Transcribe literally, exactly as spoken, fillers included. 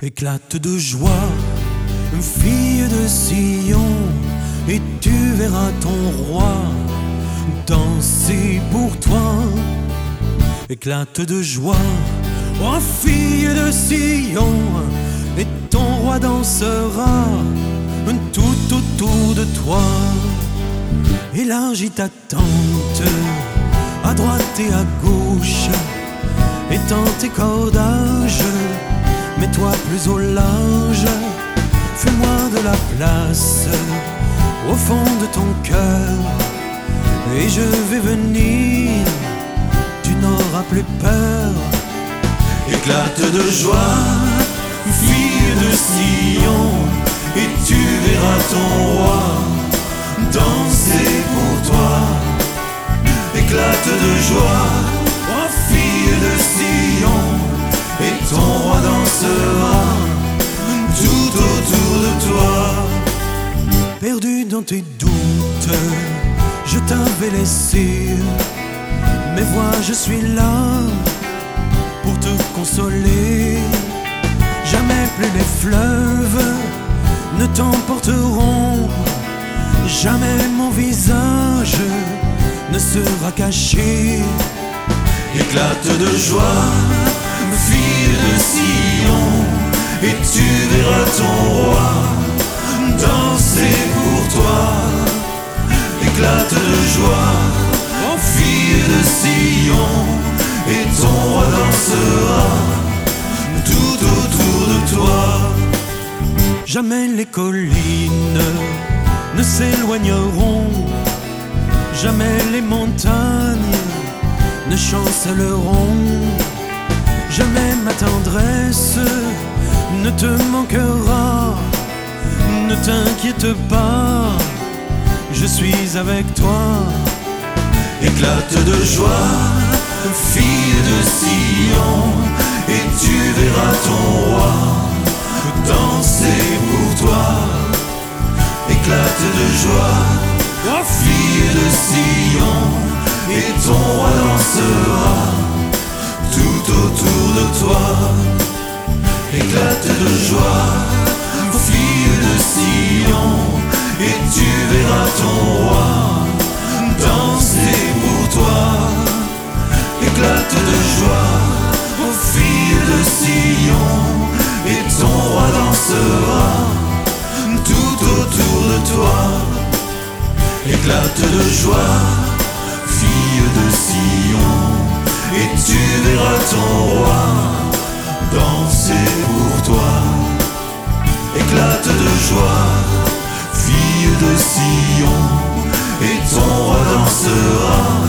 Éclate de joie, fille de Sion, et tu verras ton roi danser pour toi. Éclate de joie, oh fille de Sion, et ton roi dansera tout autour de toi. Élargis ta tente à droite et à gauche, étends tes cordages, mets-toi plus au large, fais-moi de la place au fond de ton cœur, et je vais venir, tu n'auras plus peur. Éclate de joie, fille de Sion, et tu verras ton roi danser pour toi. Éclate de joie, oh fille de Sion, et ton roi dansera tout autour de toi. Perdu dans tes doutes, je t'avais laissé, mais vois, je suis là pour te consoler. Jamais plus les fleuves ne t'emporteront, jamais mon visage ne sera caché. Éclate de joie, fille de Sion, et tu verras ton roi danser pour toi. Éclate de joie, oh fille de Sion, et ton roi dansera tout autour de toi. Jamais les collines ne s'éloigneront, jamais les montagnes ne chancelleront, jamais ma tendresse ne te manquera. Ne t'inquiète pas, je suis avec toi. Éclate de joie, fille de Sion, et tu verras ton roi danser pour toi. Éclate de joie, oh fille de Sion, et ton roi dansera tout autour de toi. Éclate de joie, fille de Sion, et tu verras ton roi danser pour toi. Éclate de joie, oh fille de Sion, et ton roi dansera tout autour de toi. Éclate de joie, fille de Sion, et tu verras ton roi danser pour toi. Éclate de joie, fille de Sion, et ton roi dansera